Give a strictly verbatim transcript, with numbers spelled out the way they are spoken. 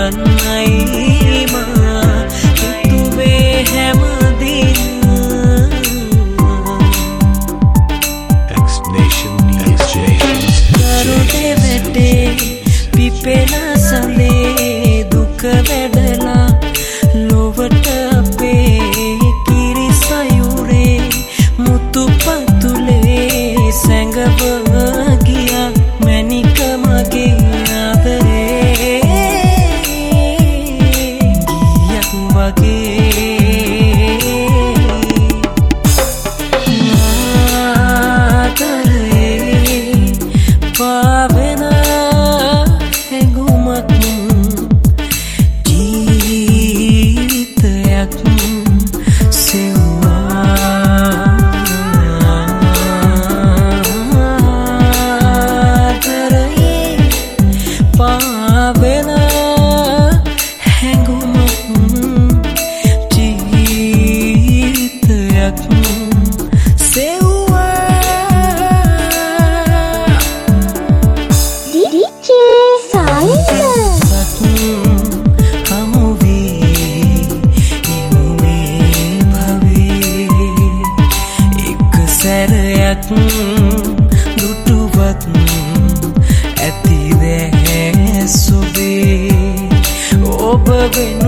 කරන්නයි මා හිතුවේ හැමදේම කරුටේ වැටේ පිපෙන සඳේ දුක වැඩලා ලොවට අපේ කිරි සයුරේ මුතු පතුලේ සැඟව ගියා මැණික මගේ ආදරේ ගියක් වගේ පාවෙන හැඟුමක් ජීවිතයක් සෙව්වා කරේ පාවෙන හැඟුමක් ජීවිතයක් සෙව්වා සැරයක් දුටුවත් ඇති දැ සොබේ ඔබ වෙන